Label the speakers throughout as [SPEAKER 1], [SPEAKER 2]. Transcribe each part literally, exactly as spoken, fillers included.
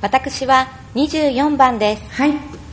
[SPEAKER 1] 私はにじゅうよんばんです。
[SPEAKER 2] はい。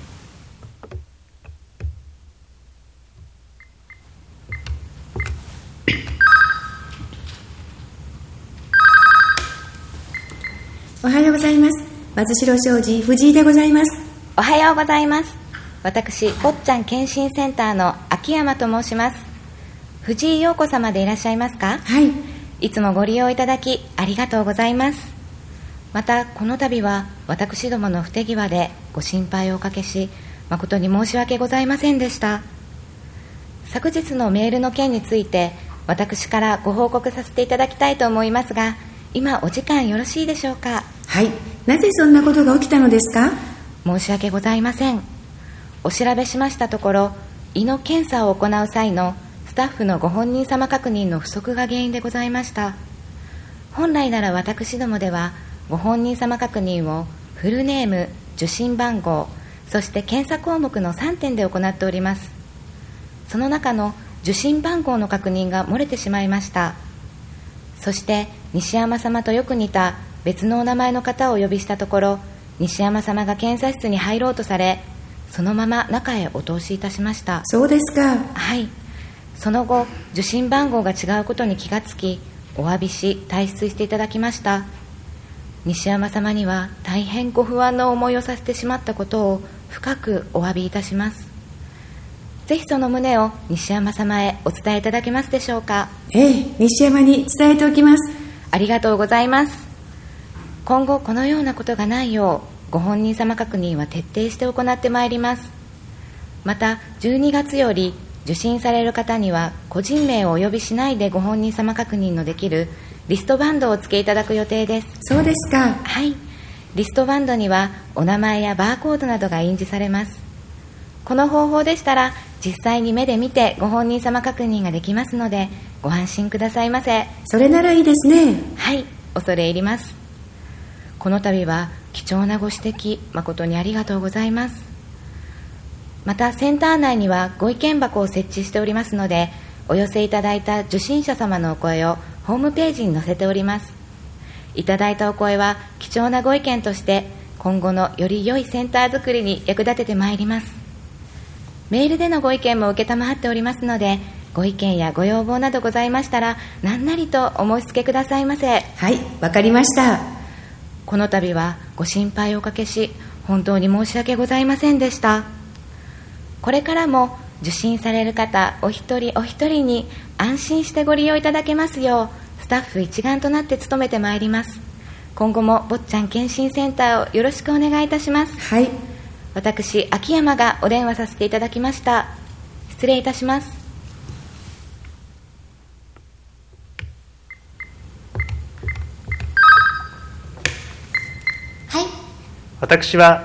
[SPEAKER 2] おはようございます。松代商事藤井でございます。
[SPEAKER 1] おはようございます。私、坊ちゃん検診センターの秋山と申します。藤井陽子様でいらっしゃいますか？
[SPEAKER 2] はい。
[SPEAKER 1] いつもご利用いただきありがとうございます。またこの度は私どもの不手際でご心配をおかけし、誠に申し訳ございませんでした。昨日のメールの件について私からご報告させていただきたいと思いますが、今お時間よろしいでしょうか？
[SPEAKER 2] はい。なぜそんなことが起きたのですか？
[SPEAKER 1] 申し訳ございません。お調べしましたところ、胃の検査を行う際のスタッフのご本人様確認の不足が原因でございました。本来なら私どもではご本人様確認をフルネーム、受診番号、そして検査項目のさんてんで行っております。その中の受診番号の確認が漏れてしまいました。そして西山様とよく似た別のお名前の方をお呼びしたところ、西山様が検査室に入ろうとされ、そのまま中へお通しいたしました。
[SPEAKER 2] そうですか。
[SPEAKER 1] はい。その後、受診番号が違うことに気がつき、お詫びし退出していただきました。西山様には大変ご不安な思いをさせてしまったことを深くお詫びいたします。ぜひその旨を西山様へお伝えいただけますでしょうか？
[SPEAKER 2] ええ、西山に伝えておきます。
[SPEAKER 1] ありがとうございます。今後このようなことがないよう、ご本人様確認は徹底して行ってまいります。またじゅうにがつより受診される方には個人名をお呼びしないでご本人様確認のできるリストバンドをお付けいただく予定です。
[SPEAKER 2] そうですか。
[SPEAKER 1] はい。リストバンドにはお名前やバーコードなどが印字されます。この方法でしたら実際に目で見てご本人様確認ができますので、ご安心くださいませ。
[SPEAKER 2] それならいいですね。
[SPEAKER 1] はい、恐れ入ります。この度は貴重なご指摘誠にありがとうございます。またセンター内にはご意見箱を設置しておりますので、お寄せいただいた受診者様のお声をホームページに載せております。いただいたお声は貴重なご意見として今後のより良いセンター作りに役立ててまいります。メールでのご意見も受けたまわっておりますので、ご意見やご要望などございましたら何なりとお申し付けくださいませ。
[SPEAKER 2] はい、わかりました。
[SPEAKER 1] この度はご心配をおかけし本当に申し訳ございませんでした。これからも受診される方お一人お一人に安心してご利用いただけますよう、スタッフ一丸となって努めてまいります。今後も坊ちゃん検診センターをよろしくお願いいたします。
[SPEAKER 2] はい。
[SPEAKER 1] 私秋山がお電話させていただきました。失礼いたします。
[SPEAKER 3] 私は